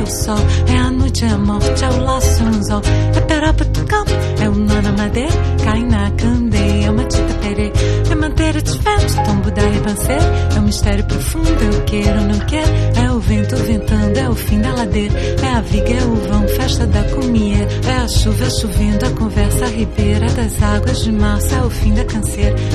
o sol, é a noite, é a morte, é o laço, é um anzol, é perapatucam, é o nó na madeira, cai na candeia, é uma tita perê, é manter de vento, tombo da ribanceira, é um mistério profundo, eu quero ou não quero, é o vento ventando, é o fim da ladeira, é a viga, é o vão, festa da comieira, é a chuva chovendo, a conversa, a ribeira das águas de março, é o fim da canseira.